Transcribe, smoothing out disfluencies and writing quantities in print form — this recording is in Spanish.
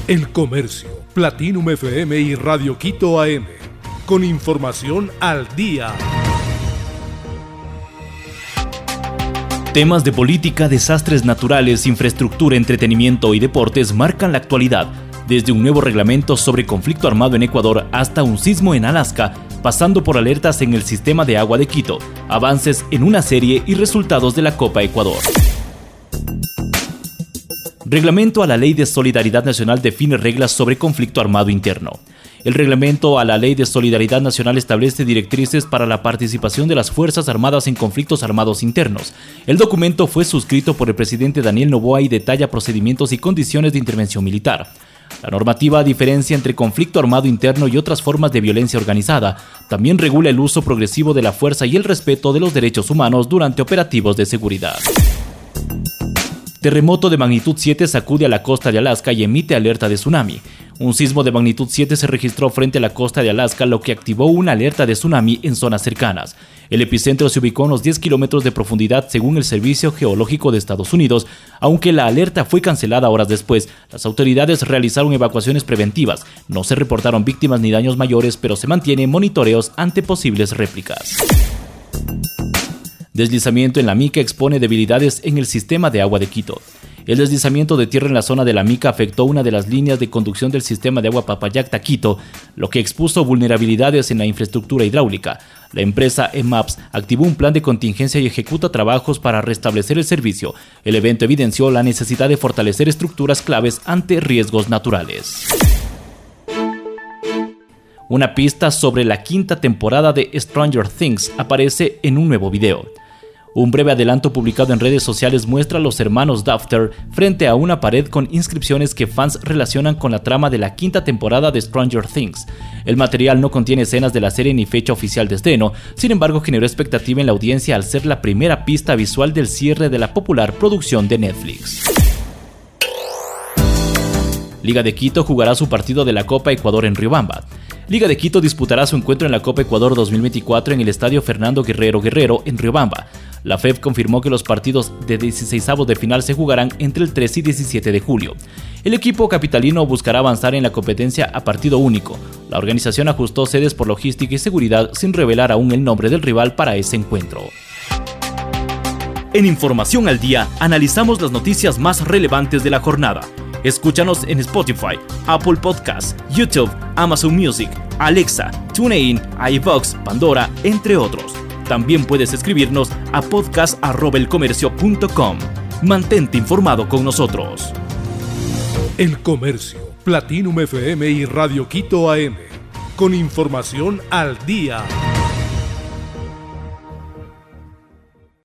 El Comercio, Platinum FM y Radio Quito AM. Con información al día. Temas de política, desastres naturales, infraestructura, entretenimiento y deportes marcan la actualidad. Desde un nuevo reglamento sobre conflicto armado en Ecuador hasta un sismo en Alaska, pasando por alertas en el sistema de agua de Quito, avances en una serie y resultados de la Copa Ecuador. Reglamento a la Ley de Solidaridad Nacional define reglas sobre conflicto armado interno. El reglamento a la Ley de Solidaridad Nacional establece directrices para la participación de las Fuerzas Armadas en conflictos armados internos. El documento fue suscrito por el presidente Daniel Noboa y detalla procedimientos y condiciones de intervención militar. La normativa diferencia entre conflicto armado interno y otras formas de violencia organizada. También regula el uso progresivo de la fuerza y el respeto de los derechos humanos durante operativos de seguridad. Terremoto de magnitud 7 sacude a la costa de Alaska y emite alerta de tsunami. Un sismo de magnitud 7 se registró frente a la costa de Alaska, lo que activó una alerta de tsunami en zonas cercanas. El epicentro se ubicó a unos 10 kilómetros de profundidad según el Servicio Geológico de Estados Unidos. Aunque la alerta fue cancelada horas después, las autoridades realizaron evacuaciones preventivas. No se reportaron víctimas ni daños mayores, pero se mantienen monitoreos ante posibles réplicas. Deslizamiento en La Mica expone debilidades en el sistema de agua de Quito. El deslizamiento de tierra en la zona de La Mica afectó una de las líneas de conducción del sistema de agua Papayacta-Quito, lo que expuso vulnerabilidades en la infraestructura hidráulica. La empresa EMAPS activó un plan de contingencia y ejecuta trabajos para restablecer el servicio. El evento evidenció la necesidad de fortalecer estructuras claves ante riesgos naturales. Una pista sobre la quinta temporada de Stranger Things aparece en un nuevo video. Un breve adelanto publicado en redes sociales muestra a los hermanos Duffer frente a una pared con inscripciones que fans relacionan con la trama de la quinta temporada de Stranger Things. El material no contiene escenas de la serie ni fecha oficial de estreno, sin embargo generó expectativa en la audiencia al ser la primera pista visual del cierre de la popular producción de Netflix. Liga de Quito jugará su partido de la Copa Ecuador en Riobamba. Liga de Quito disputará su encuentro en la Copa Ecuador 2024 en el Estadio Fernando Guerrero en Riobamba. La FEF confirmó que los partidos de 16avos de final se jugarán entre el 13 y 17 de julio. El equipo capitalino buscará avanzar en la competencia a partido único. La organización ajustó sedes por logística y seguridad sin revelar aún el nombre del rival para ese encuentro. En Información al Día, analizamos las noticias más relevantes de la jornada. Escúchanos en Spotify, Apple Podcasts, YouTube, Amazon Music, Alexa, TuneIn, iVoox, Pandora, entre otros. También puedes escribirnos a podcast@elcomercio.com. Mantente informado con nosotros. El Comercio, Platinum FM y Radio Quito AM. Con información al día.